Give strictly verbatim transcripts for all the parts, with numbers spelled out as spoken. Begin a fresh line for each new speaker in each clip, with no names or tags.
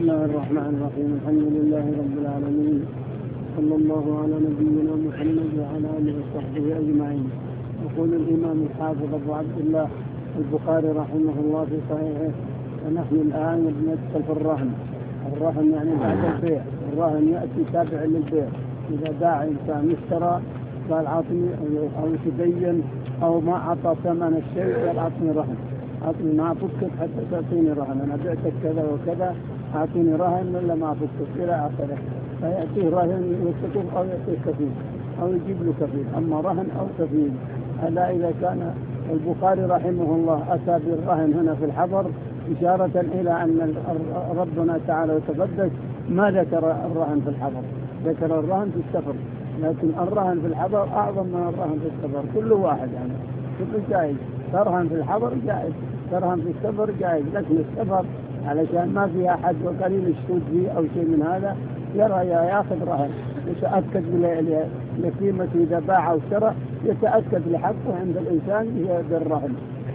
الله الرحمن الرحيم. الحمد لله رب العالمين، صلى الله على نبينا محمد وعلى آله وصحبه أجمعين. يقول الإمام الحافظ أبو عبد الله البخاري رحمه الله في صحيحه: ونحن الآن ندخل في الرهن. الرهن يعني بعد البيع، الرهن يأتي تابع للبيع. إذا باع إنسان اشترى قال عطني أو تبين أو ما أعطى ثمن الشيء قال عطني رهن، عطني ما فكت حتى تعطيني رهن، أنا بعتك كذا وكذا أعطيني رهن ولا ما فكت إلى آخره. فيأتيه رهن يوثقه أو يأتيه كفيل أو يجيب له كفيل. أما رهن أو كفيل هذا إذا كان البخاري رحمه الله أتى بالرهن هنا في الحضر إشارة إلى أن ربنا تعالى وتقدس ما ذكر الرهن في الحضر، ذكر الرهن في السفر، لكن الرهن في الحضر أعظم من الرهن في السفر. كله واحد يعني، كله جائز. ترهن في الحضر جائز، ترهن في السفر جائز، لكن السفر علشان ما فيها أحد وقليل الشهود فيه أو شيء من هذا يرى يأخذ رهن يتأكد لقيمة. إذا باع أو اشترى يتأكد لحقه عند الإنسان بالرهن.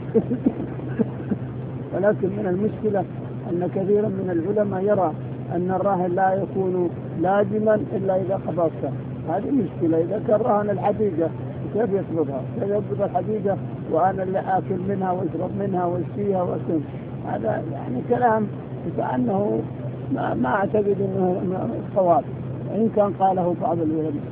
ولكن من المشكلة أن كثيرا من العلماء يرى أن الرهن لا يكون لازما إلا إذا قبضته. هذه مشكلة. إذا كان رهن الحديقة كيف يقبضها؟ كيف يقبض الحديقة وأنا اللي آكل منها واشرب منها واشتيها وأكل؟ هذا يعني كلام كأنه ما, ما أعتقد أنه صواب، إن كان قاله بعض العلماء.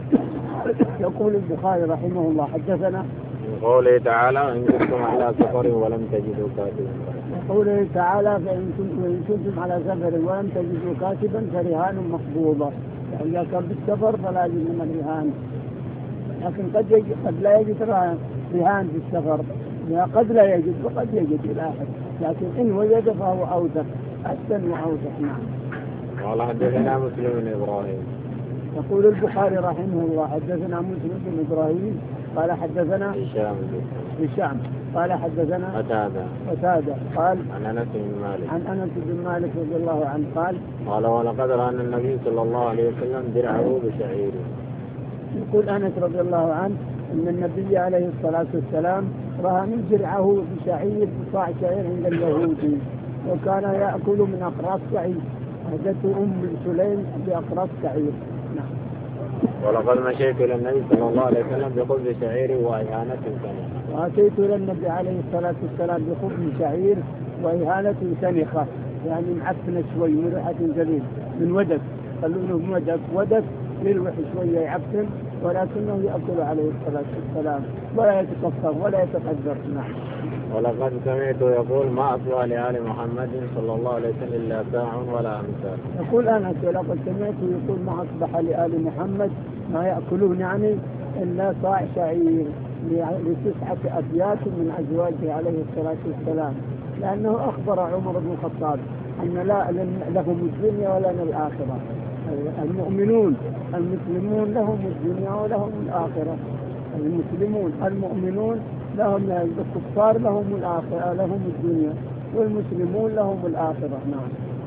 يقول البخاري رحمه الله: حدثنا
قوله تعالى: إن كنتم على سفر ولم تجدوا كاتبا.
قوله تعالى: فإن كنتم على سفر ولم تجدوا كاتبا فرهان مقبوضة. يعني إذا كان بالسفر فلا يجد من الرهان، لكن قد يجد قد لا يجد رهان في السفر، قد لا يجد وقد يجد إلى آخر، لكن إن وجد فهو أوثق، أحسن وأوثق. نعم.
قال حدثنا مسلم بن إبراهيم.
يقول البخاري رحمه الله: حدثنا مسلم بن إبراهيم قال حدثنا
هشام
هشام قال حدثنا
قتادة
قتادة قال
عن أنس بن مالك
عن أنس بن مالك رضي الله عنه قال
قال: ولقد رأى النبي صلى الله عليه وسلم درعه بشعير.
يقول أنس رضي الله عنه أن النبي عليه الصلاة والسلام رأى من درعه بشعير، بصاع شعير عند اليهودي، وكان يأكل من أقراص شعير. أهدته أم سليم بأقراص شعير. نعم.
ولقد مشيت إلى النبي صلى الله عليه وسلم بخبز شعير وإهانة سنخة.
وأتيت إلى النبي عليه الصلاة والسلام بخبز شعير وإهانة سنخة، يعني معفنة شوي من ريحة قليل، من ودك، قالوا له ودك ودك يروح شوية يعفن، ولكنه يأكل عليه الصلاة والسلام ولا يتكفر ولا يتقدر. نعم.
ولقد سمعته يقول: ما أصلى لآل محمد صلى الله عليه وسلم إلا ساع ولا أمثال.
يقول أنس: ولقد سمعته يقول: ما أصبح لآل محمد ما يأكلون يعني إلا صاع شعير لتسعة أبيات من أزواجه عليه الصلاة والسلام، لأنه أخبر عمر بن الخطاب أن لا لهم الدنيا ولا الآخرة. المؤمنون المسلمون لهم الدنيا ولهم الآخرة. المسلمون المؤمنون لهم، الكفار لهم الآخرة، لهم الدنيا، والمسلمون لهم الآخرة. نعم.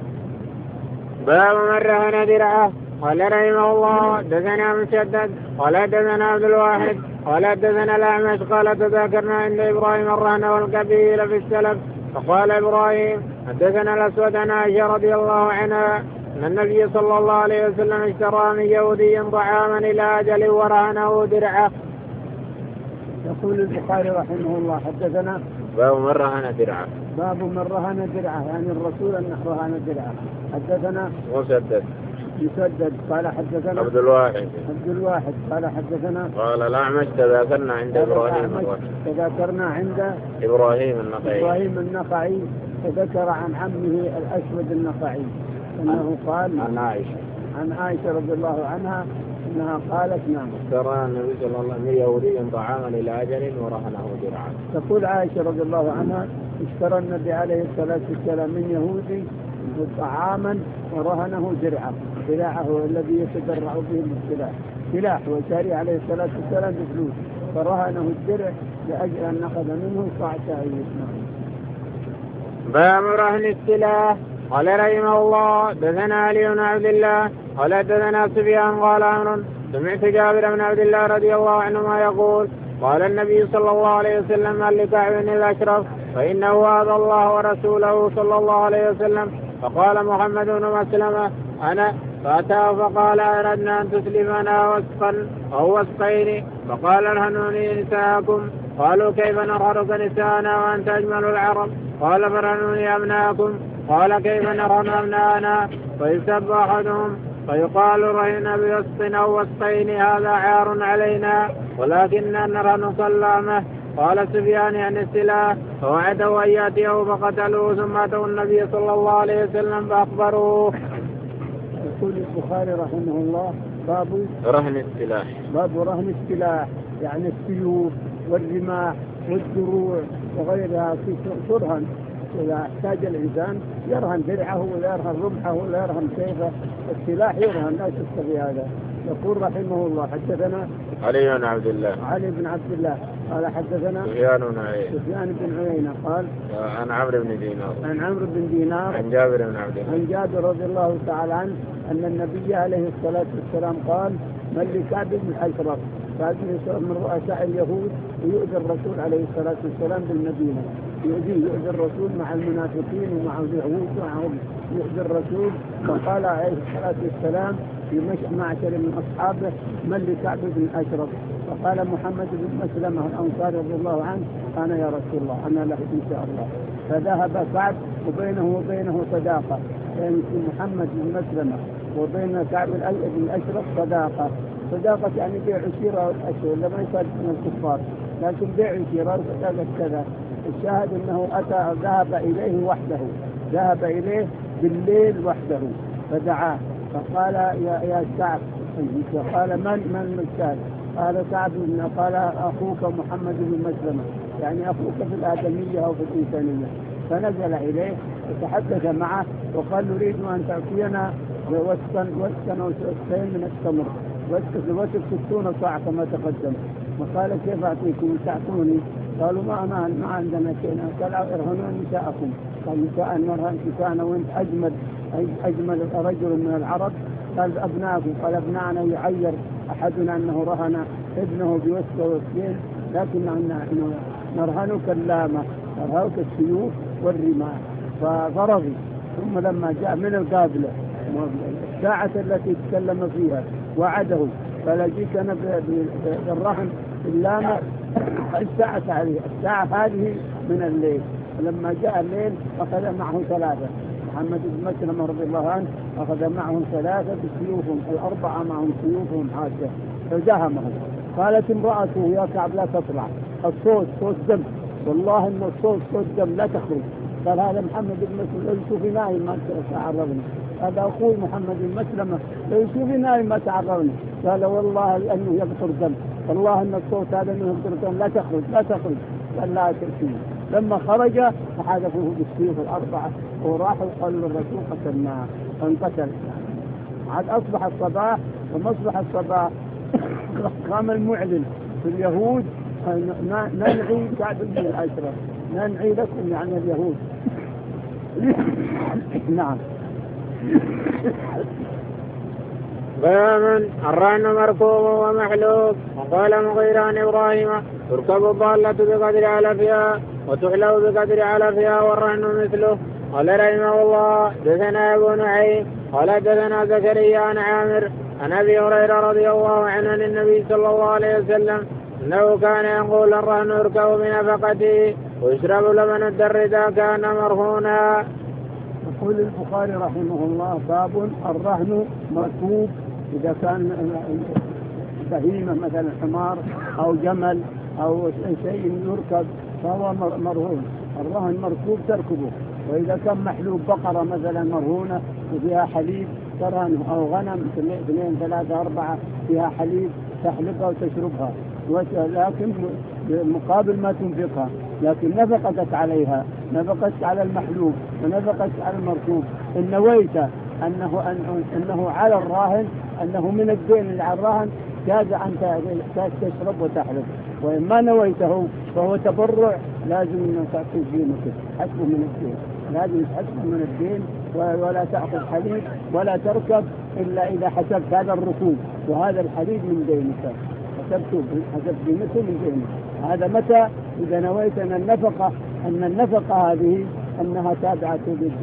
باب من رهن درعه. قال رحمه الله: دثنا مسدد قال دثنا عبد الواحد قال دثنا الأعمش قال: تذاكرنا عند إبراهيم الرهن والكفيل في السلف. فقال إبراهيم: حدثنا الأسود عن عائشة رضي الله عنها أن النبي صلى الله عليه وسلم اشترى من يهودي طعاما إلى أجل ورهنه درعه.
يقول البخاري رحمه الله: حدثنا
باب من رهن درعه.
باب من رهن درعه، يعني الرسول أن رهن درعه. حدثنا
مسدد
مسدد قال حدثنا
عبد الواحد
عبد الواحد قال حدثنا
قال الأعمش: تذاكرنا عند إبراهيم
تذاكرنا عند
إبراهيم النخعي
إبراهيم النخعي فذكر عن عمه الأسود النخعي أنه قال
عن عائشة
عن عائشة رضي الله عنها أنها قالت: نعم،
اشترى النبي صلى الله عليه وسلم يهودي طعاما إلى أجل ورهنه درعا.
تقول عائشة رضي الله عنها: اشترى النبي عليه الصلاة والسلام من يهودي طعاما ورهنه درعا. درعه الذي يتدرع به بالسلاح، سلاح، وشاري عليه الصلاة والسلام بفلوس، فرهنه الدرع لأجل أن نأخذ منه صاع شعير.
باب رهن السلاح. قال رحمه الله: دثنا علي بن عبد الله قال دثنا سفيان قال عمرو: سمعت جابر بن عبد الله رضي الله عنهما يقول: قال النبي صلى الله عليه وسلم: هل لكعب الأشرف فإنه هذا الله ورسوله صلى الله عليه وسلم فقال محمد بن مسلمة أنا، فأتاه فقال أردنا أن تسلمنا وسقا أو وسقين، فقال ارهنوني نساءكم. قالوا كيف نرهنك نساءنا وأنت أجمل العرب؟ قال فرهنوني أبناءكم. قال كيف نرهن أبناءنا؟ فيسب أحدهم فيقال رهن بوسق أو وسقين هذا عار علينا ولكننا نرهن سلامه. قال سفيان عن السلاح فوعده أن يأتيه فقتلوه ثم أتوا النبي صلى الله عليه وسلم فأخبروه.
يقول البخاري رحمه الله باب
رهن السلاح.
باب رهن السلاح يعني السيوف والرماح والدروع وغيرها في ترهن. إذا احتاج الإنسان يرهن درعه ولا يرهن رمحه ولا يرهن سيفه، السلاح يرهن لا شك في هذا. يقول رحمه الله حدثنا
علي بن عبد الله
علي بن عبد الله قال حدثنا
سفيان بن عيينة
سفيان بن عيينة قال
عن عمرو بن دينار
عن عمرو بن دينار
عن جابر بن عبد الله
عن جابر رضي الله تعالى عنه أن النبي عليه الصلاة والسلام قال من لكعب بن الأشرف كعب بن الأشرف من رؤساء اليهود ويؤذي الرسول عليه الصلاة والسلام بالمدينة، يؤذي يؤذي الرسول مع المنافقين ومع اليهود ومعهم يؤذي الرسول. فقال عليه الصلاة والسلام في معشر من أصحابه من لكعب بن الأشرف؟ فقال محمد بن مسلمة الأنصاري رضي الله عنه أنا يا رسول الله أنا له إن شاء الله. فذهب كعب وبينه وبينه صداقة، يعني محمد بن مسلمة وبين كعب بن الأشرف صداقة. صداقة يعني بيع عشيرة والأشهر لما يصير من الكفار، لكن بيع عشيرة وصداقة كذا. الشاهد أنه أتى ذهب إليه وحده، ذهب إليه بالليل وحده فدعاه فقال يا يا كعب، قال من من الكعب؟ قال كعب قال أخوك محمد بن مسلمة، يعني أخوك في الآدمية أو في الإنسانية. فنزل إليه وتحدث معه وقال نريد أن تعطينا وسكا وسكا أو وسكين من التمر، وسك وسك ستون صاع كما تقدم. وقال كيف أعطيكم تعطوني؟ قالوا ما ما ما عندنا شيء. قال ارهنون نساءكم. قال نساء نرهن نساءنا وانت أجمل أجمل رجل من العرب. قال أبناءكم. قال أبناءنا يعير أحدنا أنه رهن ابنه بوسك وسكين، لكن نحن نرهنك اللامة نرهنك السيوف والرماح. فرضي. ثم لما جاء من القابلة الساعة التي تكلم فيها وعده قال جيك أنا بالرهن اللامة الساعة عليه الساعة هذه من الليل. لما جاء الليل أخذ معه ثلاثة، محمد بن مسلمة رضي الله عنه أخذ معهم ثلاثة بسيوفهم، الأربعة معهم سيوفهم حادة فجهمهم. قالت امرأته يا كعب لا تطلع، الصوت صوت دم، والله إن الصوت صوت دم لا تخرج. قال هذا محمد بن مسلمة لو يشوفي نايم ما تعرضنا، هذا أخوي محمد بن مسلمة لو يشوفي نايم ما تعرضنا. قال والله أنه يقطر دم، والله أن الصوت هذا أنه يقطر دم لا تخرج لا تخرج. قال لا تأتي. لما خرج فحذفوه بالسيوف الأربعة وراحوا قالوا للرسول قتلناه فانقتل. عاد أصبح الصباح، وما أصبح الصباح قام المعلن في اليهود ننعي كعب بن الأشرف، ننعي لكم يعني اليهود. نعم.
باب الرهن مركوب ومحلوب. وقال مغيرة عن إبراهيم تركب الضالة بقدر علفها وتحلو بقدر علفها والرهن مثله. قال رحمه الله دثنا أبو نعيم قال دثنا زكريا عن عامر عن أبي هريرة رضي الله عنه عن النبي صلى الله عليه وسلم أنه كان يقول الرهن يركب بنفقته ويشرب لبن الدر إذا كان مرهونا.
يقول البخاري رحمه الله باب الرهن مركوب إذا كان بهيمة مثلا حمار أو جمل أو شيء يركب فهو مرهون. الرهن مركوب تركبه. وإذا كان محلوب بقرة مثلا مرهونة وفيها حليب ترهنه، أو غنم اثنين ثلاثة أربعة فيها حليب تحلبها وتشربها، لكن مقابل ما تنفقها، لكن نفقتك عليها، نفقتك على المحلوب ونفقتك على المركوب. إن نويت أنه, أنه على الراهن أنه من الدين اللي على الراهن جاز أن تشرب وتحلب. وإن ما نويته فهو تبرع لازم تعطي دينك حسبه من الدين، لازم حسبه من الدين. ولا تأخذ حليب ولا تركب إلا إذا حسبت هذا الركوب وهذا الحليب من دينك، حسبته حسب دينته من دينك. هذا متى؟ إذا نويت أن النفقة أن النفقة هذه أنها تابعة للدين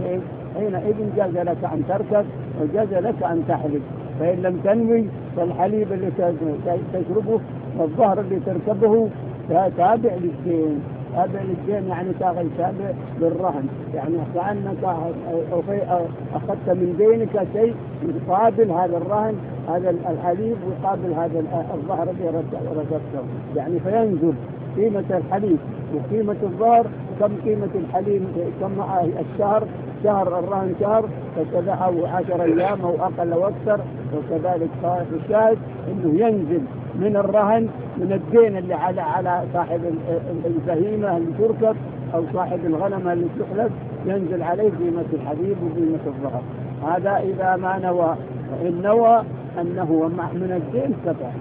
حينئذ جاز لك أن تركب وجاز لك أن تحلب. فإن لم تنوي فالحليب اللي تشربه والظهر اللي تركبه تابع للدين، تابع للدين يعني تابع للرهن، يعني كأنك أخذت من دينك شيء يقابل هذا الرهن، هذا الحليب ويقابل هذا الظهر اللي ركبته، يعني فينزل قيمة الحليب وقيمة الظهر. كم قيمة الحليب كم الشهر شهر الرهن شهر فكذا أو عشر أيام أو أقل أو أكثر. وكذلك الشاهد إنه ينزل من الرهن من الدين اللي على على صاحب البهيمة اللي تركب أو صاحب الغنم اللي تحلب، ينزل عليه قيمة الحليب وقيمة الظهر. هذا إذا ما نوى، وإن نوى أنه من الدين كفى.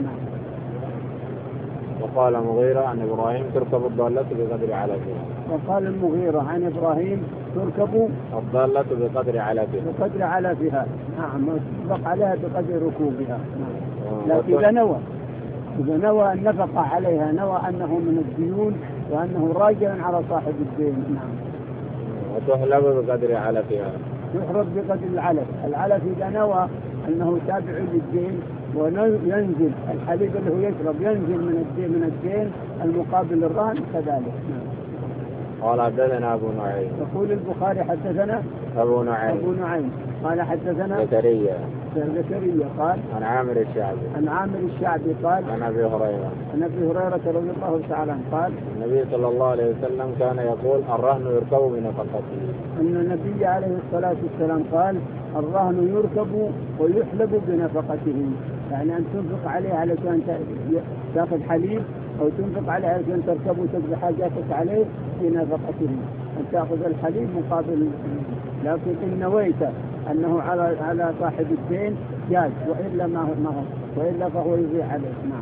وقال المغيرة عن إبراهيم تركب الضالة بقدر علفها.
وقال المغيرة عن إبراهيم تركب
الضالة بقدر علفها.
بقدر علفها، نعم، يطلق عليها بقدر ركوبها. لكن إذا نوى إذا نوى النفقة عليها، نوى أنه من الديون وأنه راجع على صاحب الدين. نعم.
وتحلب بقدر علفها.
يحرب بقدر العلف. العلف إذا نوى أنه تابع للدين وينزل الحليب اللي هو يشرب ينزل من الدين من الدين المقابل الرهن كذلك.
قال حدثنا أبو نعيم.
يقول البخاري حدثنا
أبو نعيم.
أبو نعيم قال حدثنا
زكريا.
زكريا قال
عن عامر الشعبي.
عن عامر الشعبي قال
عن أبي هريرة.
عن أبي هريرة رضي الله تعالى عنه قال
النبي صلى الله عليه وسلم كان يقول الرهن يركب بنفقته.
أن النبي عليه الصلاة والسلام قال الرهن يركب ويحلب بنفقته، يعني أن تنفق عليه علشان تأخذ حليب أو تنفق عليه علشان تركب وتقضي حاجاتك عليه بنفقته، أن تأخذ الحليب مقابل. لكن إن نويت أنه على على صاحب الدين جاز، وإلا ما هو ما هو وإلا فهو يضيع عليه. نعم.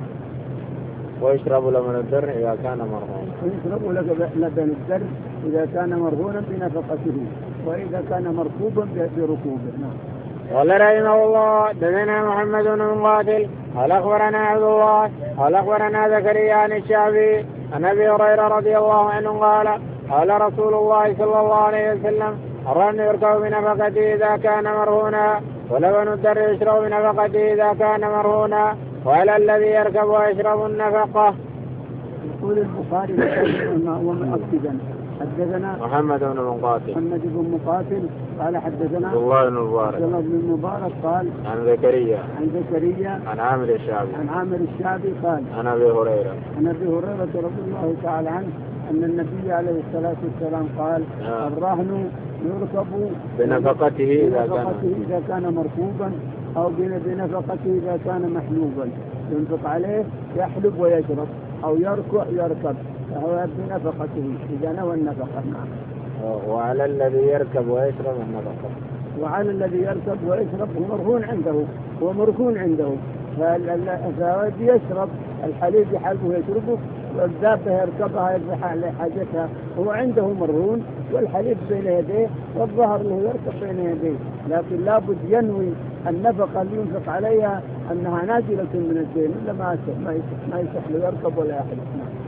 ويشرب لبن الدر إذا كان مرهونا.
ويشرب لبن الدر إذا كان مرهونا بنفقته، وإذا كان مركوبا بركوبه. نعم.
قال رحمه الله دثنا محمد بن مقاتل قال أخبرنا عبد الله قال أخبرنا زكريا عن الشعبي عن أبي هريرة رضي الله عنه قال قال رسول الله صلى الله عليه وسلم الرهن يركب بنفقته إذا كان مرهونا، ولبن الدر يشرب بنفقته إذا كان مرهونا، وعلى الذي يركب ويشرب النفقة.
يقول البخاري ومؤكدا حدثنا
محمد بن مقاتل
محمد بن مقاتل قال حدثنا
عبد الله بن المبارك
عبد الله بن المبارك قال
عن زكريا
عن زكريا
عن عامر الشعبي
عن عامر الشعبي قال
عن أبي هريرة
عن أبي هريرة رضي الله تعالى عنه أن النبي عليه الصلاة والسلام قال آه. الرهن يركب
بنفقته إذا
كان إذا كان مركوبا أو بنفقته إذا كان محلوبا، ينفق عليه يحلب ويشرب أو يركع يركب، فهو بنفقته إذا نوى النفقة.
وعلى الذي يركب ويشرب النفقة.
وعلى الذي يركب ويشرب هو مرهون عنده، هو مرهون عنده، فالذي يشرب الحليب يحلبه ويشربه، والدابة يركبها يربح على حاجتها، هو عنده مرهون والحليب بين يديه والظهر له يركب بين يديه، لكن لابد ينوي النفقة اللي ينفق عليها أنها نازلة من الدين، إلا ما ما يصح له يركب ولا يحلب.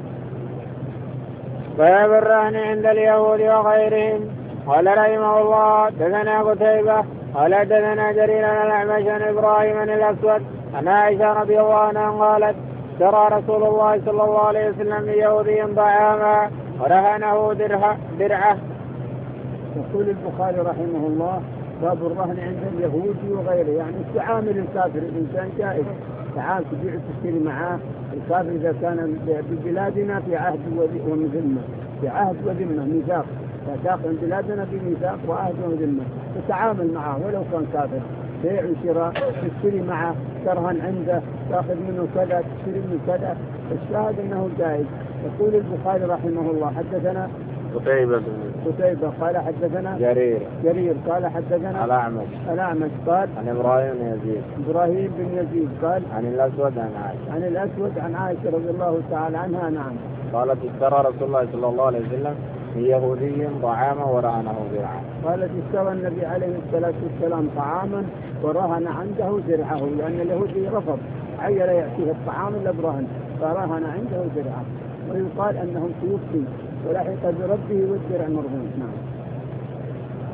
باب الرهن عند اليهود وغيرهم. قال رحمه الله دثنا قتيبة قال دثنا جرير عن الأعمش عن إبراهيم عن الأسود عن عائشة رضي الله عنها قالت شرى رسول الله صلى الله عليه وسلم ليهودي طعاما ورهنه درعه.
يقول البخاري رحمه الله باب الرهن عند اليهود وغيره، يعني تعامل الكافر الإنسان جائز، تعال تبيع تشتري معاه الكافر إذا كان ببلادنا في عهد وذمة، في عهد وذمة ميثاق، فتاخذ بلادنا بميثاق وعهد وذمة، تتعامل معه ولو كان كافر، بيع وشراء، تشتري معه ترهن عنده، تاخذ منه كذا تشتري منه كذا، الشاهد انه جائز. يقول البخاري رحمه الله حدثنا
قتيبة
قتيبة قال حدثنا
جرير
جرير قال حدثنا
الأعمش
الأعمش قال
عن إبراهيم بن يزيد
إبراهيم بن يزيد قال
عن الأسود عن عائشة
عن الأسود عن عائشة رضي الله تعالى عنها. نعم.
قالت اشترى رسول الله صلى الله عليه وسلم ليهودي طعاما ورهنه درعا.
قالت اشترى النبي عليه الصلاة والسلام طعاما ورهن عنده درعه، لأن اليهودي رفض عيل يأتيه الطعام إلا برهن، فرهن عنده درعه، ويقال أنه توفي ولحق بربه والدرع مرهون. نعم.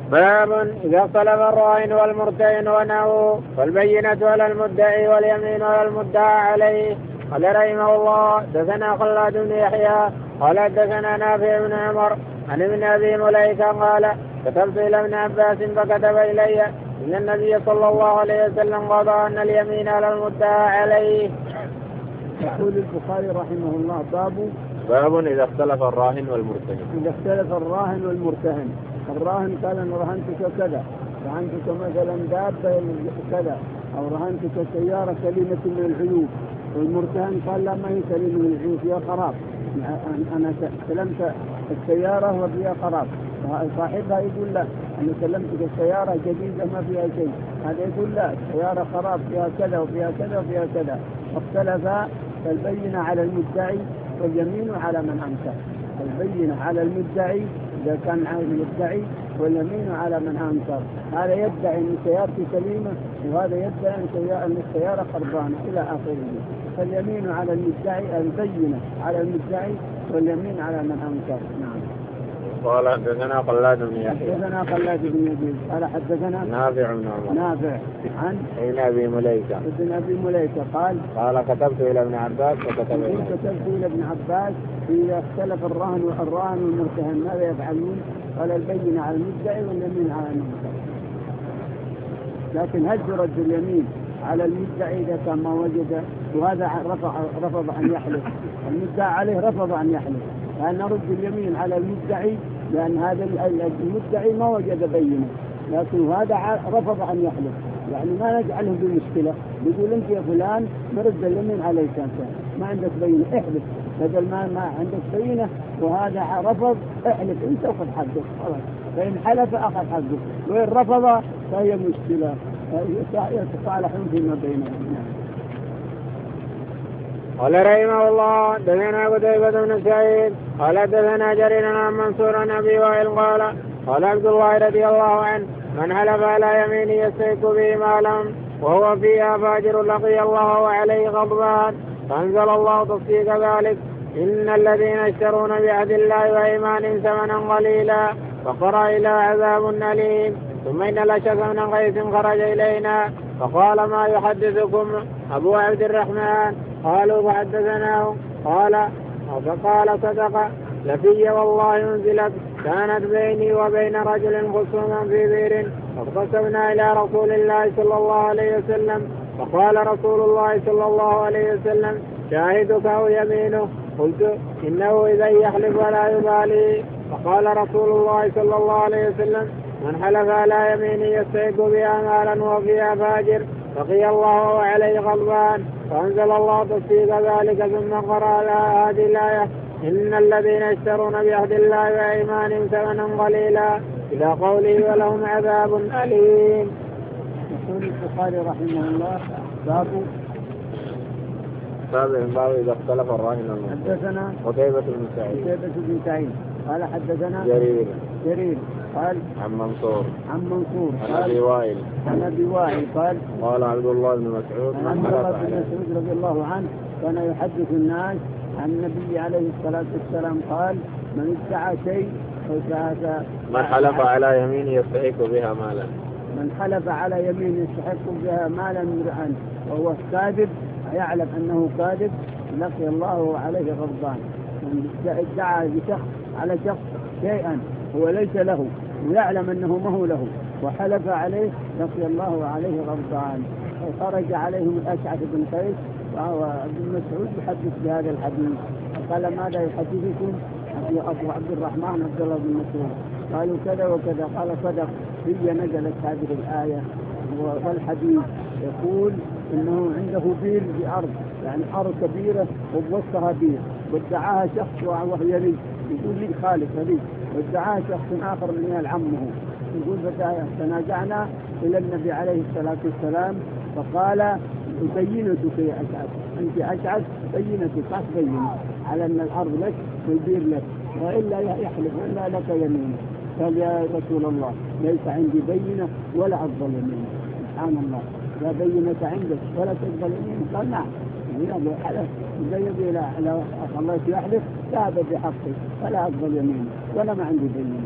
باب إذا اختلف الراهن والمرتهن ونحوه فالبينة على المدعي واليمين على المدعى عليه. قال رحمه الله دثنا خلاد بن يحيى قال دثنا نافع بن عمر عن ابن أبي مليكة قال كتبت إلى ابن عباس فكتب إلي إن النبي صلى الله عليه وسلم قضى أن اليمين على المدعى عليه.
يقول البخاري رحمه الله باب
باب إذا اختلف الراهن والمرتهن.
إذا اختلف الراهن والمرتهن، الراهن قال أنا رهنتك كذا، رهنتك مثلا دابة كذا، أو رهنتك سيارة سليمة من العيوب، والمرتهن قال لا ما هي سليمة من العيوب فيها خراب، أنا سلمت السيارة وفيها خراب، صاحبها يقول لا أنا سلمتك السيارة جديدة ما فيها شيء، هذا يقول لا السيارة خراب فيها كذا وفيها كذا وفيها كذا، فاختلفا فالبينة على المدعي واليمين على من أنكر. البينة على المدعي إذا كان على المدعي واليمين على من أنكر. هذا يدعي أن سيارتي سليمة وهذا يدعي أن السيارة خربانة إلى آخره. فاليمين على المدعي، البينة على المدعي واليمين على من أنكر. نعم.
قال حدثنا خلاد بن يحيى
حدثنا خلاد بن يزيد قال حدثنا
نافع بن عمر
نافع عن
ابن أبي مليكة
ابن أبي مليكة قال
قال كتبت إلى ابن عباس فكتب إليه
كتبت إلى ابن عباس إذا اختلف الراهن والراهن والمرتهن ماذا يفعلون؟ قال البينة على المدعي واليمين على المنكر. لكن هل ترد اليمين على المدعي إذا كان ما وجد؟ وهذا رفض رفض أن يحلف، المدعي عليه رفض أن يحلف، فهل نرد اليمين على المدعي لأن هذا المدعي ما وجد بينة، لكن هذا رفض أن يحلف، يعني ما نجعله بمشكلة، يقول أنت يا فلان نرد اليمين عليك أنت ما عندك بينة احلف، بدل ما ما عندك بينة وهذا رفض احلف أنت وخذ حقك خلاص، فإن حلف أخذ حقك وإن رفض فهي مشكلة يتصالحون فيما بينهم.
قال رحمه الله دثنا قتيبة بن سعيد قال دثنا جرير عن منصور عن أبي وائل قال قال عبد الله رضي الله عنه من حلف على يمين يستحق به مالا وهو فيها فاجر لقي الله وعليه غضبان، فأنزل الله تصديق ذلك إن الذين يشترون بعهد الله وإيمانهم ثمنا قليلا فقرأ إلى عذاب أليم. ثم إن الأشعث بن قيس خرج إلينا فقال ما يحدثكم أبو عبد الرحمن؟ قالوا فحدثناه قال فقال صدق لفي والله أنزلت كانت بيني وبين رجل خصوما في بئر فاقتسمنا إلى رسول الله صلى الله عليه وسلم فقال رسول الله صلى الله عليه وسلم شاهدك أو يمينه؟ قلت إنه إذا يحلف ولا يبالي. فقال رسول الله صلى الله عليه وسلم من حلف على يمين يستحق بها مالا وفيها فاجر لقي الله وعليه غضبان، فأنزل الله تصديق ذلك ثم قرأ هذه الآية إن الذين يشترون بعهد الله وأيمانهم ثمنا قليلا إلى قوله ولهم عذاب أليم.
يقول البخاري رحمه الله باب
باب باب إذا اختلف الراهن والمرتهن.
حدثنا
قتيبة بن سعيد
قتيبة بن سعيد قال حدثنا
جرير
جرير قال
عن منصور
عن منصور
عن أبي وائل
عن أبي وائل قال
قال عبد الله بن مسعود
عن عبد الله بن مسعود رضي الله عنه كان يحدث الناس عن النبي عليه الصلاة والسلام قال من ادعى شيء
من حلف على يمين يستحق بها مالا
من حلف على يمين يستحق بها مالا امرئا وهو كاذب يعلم أنه كاذب لقي الله عليه غضبان. من ادعى بشخص على شخص شيئا هو ليس له ويعلم أنه ما هو له وحلف عليه لقي الله عليه غضبان. خرج عليهم الأشعث بن قيس وهو ابن مسعود يحدث بهذا الحديث قال ماذا يحدثكم أبو عبد الرحمن عبد الله بن مسعود؟ قالوا كذا وكذا. قال صدق هي نزلت هذه الآية والحديث يقول إنه عنده بير بأرض يعني أرض كبيرة وبوسطها بير وادعاها شخص وهو يريد يقول لي خالص لي وادعاها شخص آخر من يهل عمه يقول فتنازعنا إلى النبي عليه الصلاة والسلام فقال بينتك يا أشعث أنت أشعث بينتك صح بين على أن الأرض لك والبير لك وإلا يحلف وإلا لك يمين. قال يا رسول الله ليس عندي بينة ولا أفضل يمين. سبحان الله لا بينة عندك ولا تقبل يمين؟ قال نعم لو حلف زي لو الله يحلف ذهب بحقي ولا أفضل يمين ولا ما عندي بينة.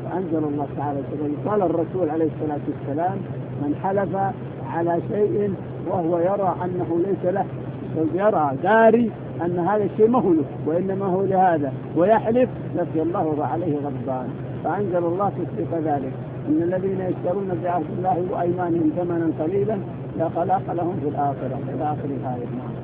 فأنزل الله تعالى قال الرسول عليه الصلاة والسلام من حلف على شيء وهو يرى أنه ليس له، يرى داري أن هذا الشيء ما هو له وإنما هو لهذا ويحلف لقي الله عليه غضبان. فأنزل الله تصديق ذلك إن الذين يشترون بعهد الله وأيمانهم ثمنا قليلا لا خلاق لهم في الآخرة إلى آخر الآية.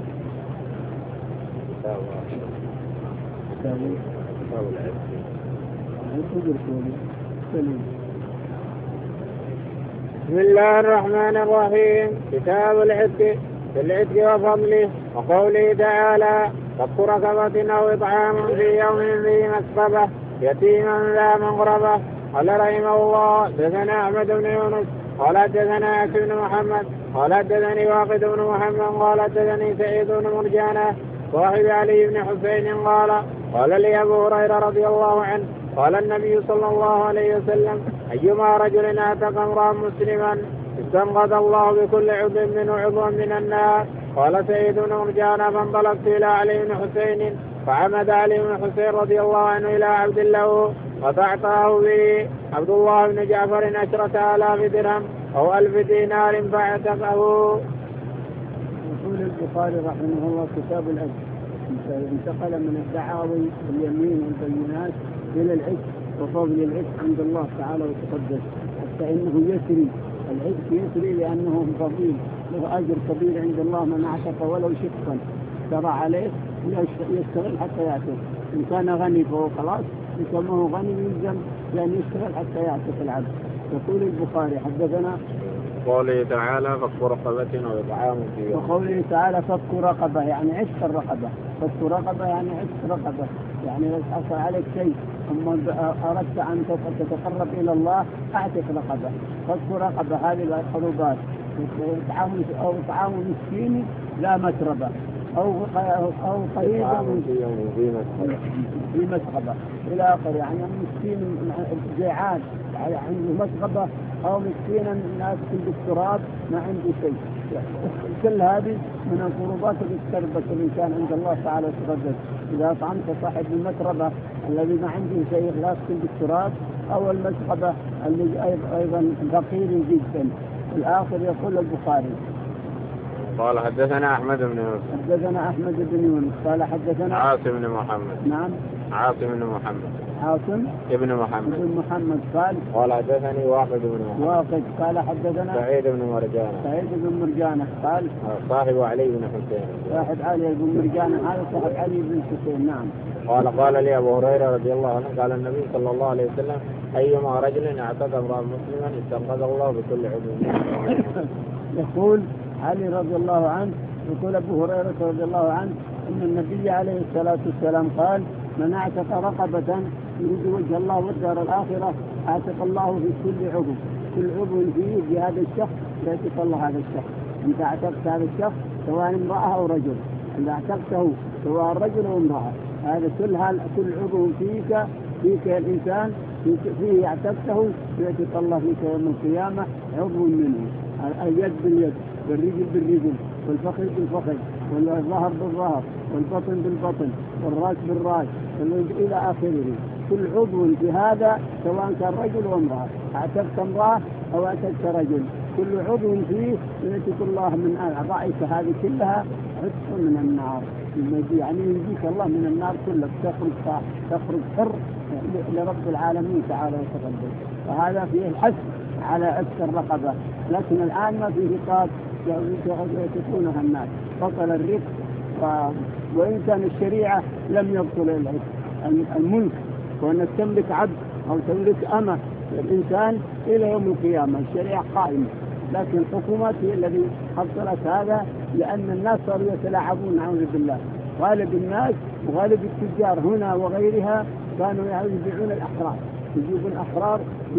بسم الله الرحمن الرحيم. كتاب العتق، في العتق وفضله، وقوله تعالى فك رقبة أو إطعام في يوم ذي مسغبة يتيما ذا مغربة. قال رحمه الله دثنا أحمد بن يونس قال دثنا عاصم بن محمد قال دثني واقد بن محمد قال دثني سعيد بن مرجانة صاحب علي بن حسين قال قال لي أبو هريرة رضي الله عنه قال النبي صلى الله عليه وسلم أيما رجل أعتق امرأ مسلما استنقذ الله بكل عضو منه عضوا من النار. قال سعيد بن مرجانة فانطلقت إلى علي بن حسين فعمد علي بن حسين رضي الله عنه إلى عبد له وتعطاه به عبد الله بن جعفر عشرة آلاف درهم أو ألف دينار فاعتقه.
يقول البخاري رحمه الله كتاب العتق، انتقل من الدعاوي واليمين والبينات إلى العتق وفضل العتق عند الله تعالى وتقدس، حتى إنه يسري العتق يسري لأنه فضيل له أجر كبير عند الله. من اعتق ولو شقا ترى عليه يشتغل حتى يعتق، إن كان غني فهو خلاص، إن كان هو غني يلزم لأن يشتغل حتى يعتق العبد. يقول البخاري حدثنا
قوله تعالى فك رقبة وإطعام في يوم،
وقوله تعالى فك رقبة يعني عتق الرقبة، فك رقبة يعني عتق رقبة، يعني لو حصل عليك شيء ثم أردت أن تتقرب إلى الله أعتق رقبة. فك رقبة هذه الحروبات أو طعام مسكين لا متربة أو أو قريبا في مسغبة إلى آخر، يعني مسكين جيعان عنده مسغبة أو مسكين الناس في التراب ما عنده شيء. كل هذه من القربات التي تربت الإنسان عند الله تعالى وتقدس. إذا أطعمت صاحب المتربة الذي ما عنده شيء لا في التراب أو المسغبة الذي أيضا فقير جدا. الآخر يقول البخاري
قال حدثنا أحمد بن يونس
حدثنا أحمد بن يونس قال حدثنا
عاصم بن محمد
نعم
عاصم بن محمد
عاصم
ابن محمد
ابن محمد قال
قال حدثني واقد بن محمد
واقد قال حدثنا
سعيد بن مرجانة
سعيد بن مرجانة قال
صاحب علي بن حسين
صاحب علي بن مرجانة هذا صاحب علي بن حسين. نعم.
قال قال لي أبو هريرة رضي الله عنه قال النبي صلى الله عليه وسلم أيما رجل اعتق امرأ مسلما استنقذ الله بكل عضو.
يقول علي رضي الله عنه يقول أبو هريرة رضي الله عنه إن النبي عليه الصلاة والسلام قال من اعتق رقبة يريد وجه الله والدار الآخرة اعتق الله في كل عضو، كل عضو فيه بهذا الشخص يعتق الله هذا الشخص. أنت اعتقت هذا الشخص سواء امرأة أو رجل، إذا اعتقته سواء رجل أو امرأة، هذا كل هال كل عضو فيك فيك الإنسان فيه اعتقته يعتق الله فيك يوم القيامة عضو منه، اليد باليد والرجل بالرجل والفخذ بالفخذ والظهر بالظهر والبطن بالبطن والراس بالراس إلى آخره. كل عضو في هذا سواء كان رجل وامرأة، اعتقت امرأة أو اعتقت رجل، كل عضو فيه يعتق الله من أعضائك هذه كلها عتق من النار، يعني يجيك الله من النار كلك تخرج تخرج حر لرب العالمين تعالى وتقدم. وهذا فيه الحث على عتق الرقبة، لكن الآن ما فيه رقاب يعتقونها الناس، بطل الرق. وإن كان الشريعة لم يبطل العتق، الملك وأنك تملك عبد أو تملك أمة الإنسان إلى يوم القيامة الشريعة قائمة، لكن الحكومات هي الذي حصلت هذا، لأن الناس صاروا يتلاعبون نعوذ بالله. غالب الناس وغالب التجار هنا وغيرها كانوا يبيعون الأحرار، يجيبون أحرار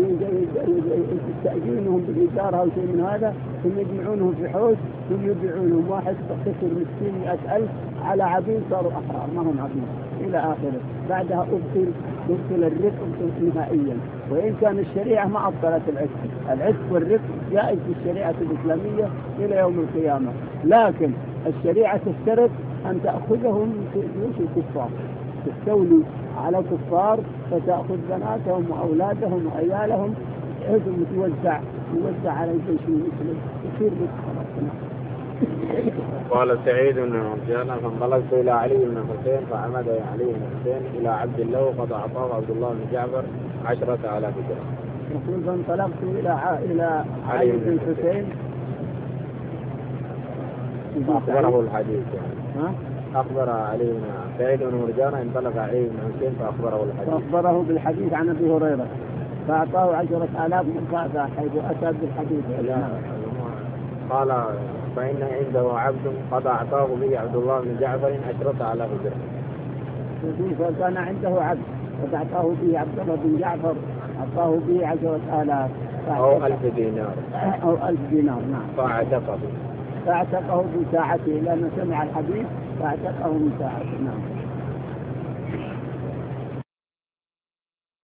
يستأجرونهم بالإيجار أو شيء من هذا، ثم يجمعونهم في حوش ثم يبيعونهم. واحد خسر مسكين مئة ألف على عبيد صاروا أحرار ما هم عبيد إلى آخره. بعدها أبطل أبطل الرق أبطل نهائيا. وإن كان الشريعة ما أبطلت العتق، العتق والرق جائز في الشريعة الإسلامية إلى يوم القيامة، لكن الشريعة تشترط أن تأخذهم في فلوس الكفار، تستولي على كفار فتأخذ بناتهم وأولادهم وعيالهم بحيث توزع توزع على الجيش المسلم يصير بالخلاص.
قال سعيد بن مرجان فانطلقت إلى علي بن حسين فعمد علي بن حسين إلى عبد الله وقد أعطاه عبد الله بن جعفر عشرة آلاف درهم.
يقول فانطلقت إلى ع... إلى علي بن حسين
فأخبره الحديث يعني. ها؟ أخبر علي بن سعيد بن مرجان انطلق علي بن حسين فأخبره الحديث.
فأخبره بالحديث عن أبي هريرة فأعطاه عشرة آلاف مكافأة حيث أتى بالحديث.
لا. قال فإن عنده عبد قد أعطاه به عبد الله بن جعفر عشرة آلاف درهم.
فكان عنده عبد قد أعطاه به عبد الله بن جعفر أعطاه به عشرة آلاف
أو ألف دينار
أو ألف دينار. نعم.
فاعتقه
فاعتقه في ساعته لأنه سمع الحديث فاعتقه من ساعته. نعم.